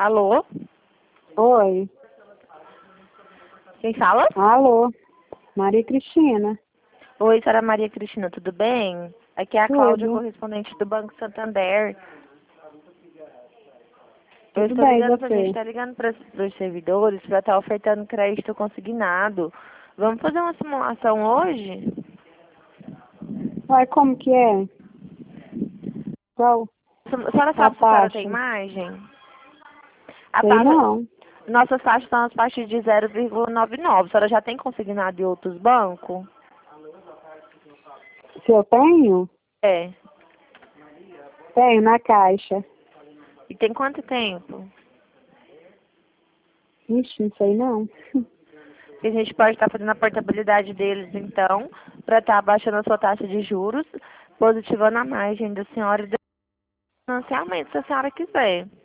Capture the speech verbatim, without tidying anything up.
Alô? Oi. Quem fala? Alô. Maria Cristina. Oi, senhora Maria Cristina, tudo bem? Aqui é a Cláudia, Tudo. correspondente do Banco Santander. Eu Tudo estou bem, ligando pra gente, você? tá ligando para os servidores para estar ofertando crédito consignado. Vamos fazer uma simulação hoje? Uai, como que é? Qual A senhora a sabe se a senhora tem taxa? margem? A Sei taxa, não. nossas taxas são as taxas de zero vírgula noventa e nove. A senhora já tem consignado em outros bancos? Se eu tenho? É. Tenho na caixa. E tem quanto tempo? Ixi, não sei não. Que a gente pode estar fazendo a portabilidade deles, então, para estar abaixando a sua taxa de juros, positivando a margem da senhora e do financiamento, se a senhora quiser.